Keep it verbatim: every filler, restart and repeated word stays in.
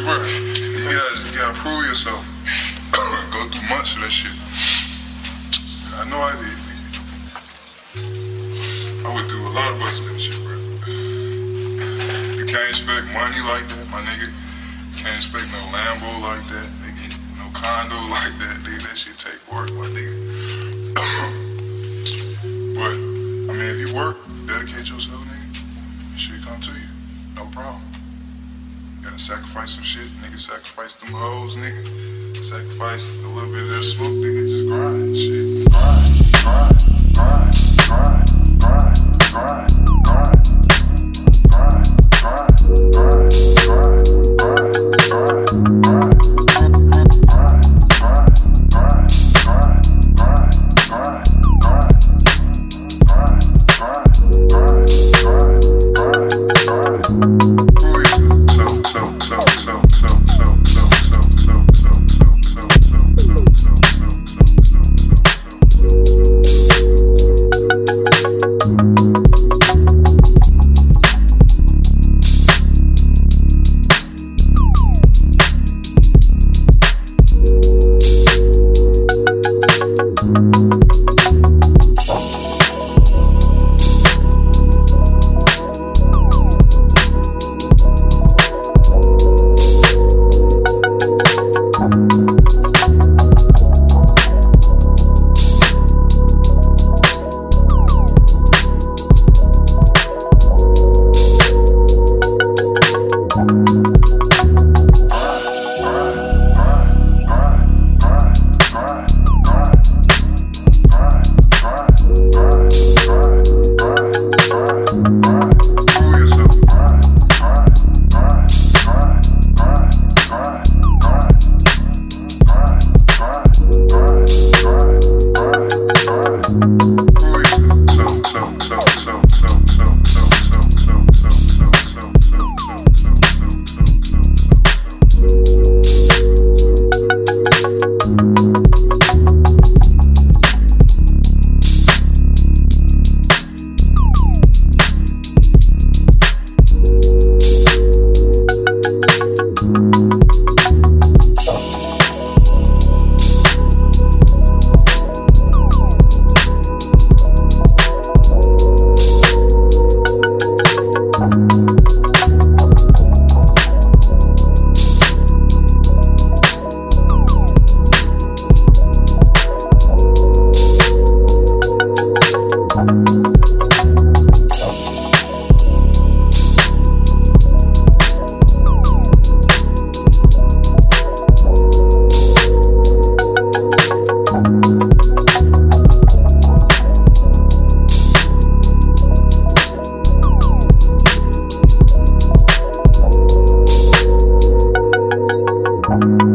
Bruh, you gotta, you gotta prove yourself. Go through months of that shit. I know I did, nigga. I went through a lot of months of that shit, bro. You can't expect money like that, my nigga. You can't expect no Lambo like that, nigga. No condo like that, nigga. That shit take work, my nigga. But, I mean, if you work, dedicate yourself, nigga, shit come to you. No problem. You gotta sacrifice some shit, nigga. Sacrifice them hoes, nigga. Sacrifice a little bit of that smoke, nigga. Just grind, shit. Grind, grind, grind, grind, grind, grind, grind, grind, grind, grind, grind, grind, grind, grind. Bye.